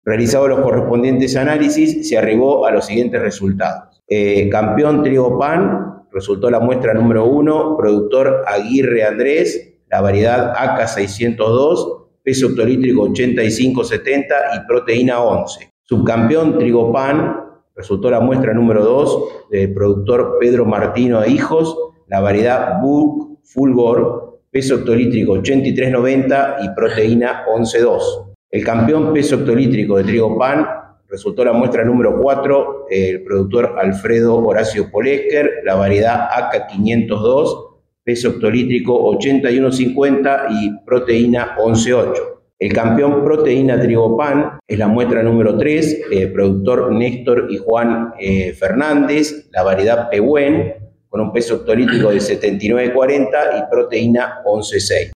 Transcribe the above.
Realizados los correspondientes análisis, se arribó a los siguientes resultados. Campeón trigo pan, resultó la muestra número 1, productor Aguirre Andrés, la variedad AK602, peso hectolítrico 85-70 y proteína 11. Subcampeón trigo pan, resultó la muestra número 2, del productor Pedro Martino e Hijos, la variedad Buck Fulgor, peso hectolítrico 83-90 y proteína 11-2. El campeón peso hectolítrico de trigo pan resultó la muestra número 4, el productor Alfredo Horacio Polesker, la variedad AK502, peso hectolítrico 81-50 y proteína 11-8. El campeón proteína trigo pan es la muestra número 3, productor Néstor y Juan Fernández, la variedad Pehuen, con un peso hectolítrico de 79-40 y proteína 11-6.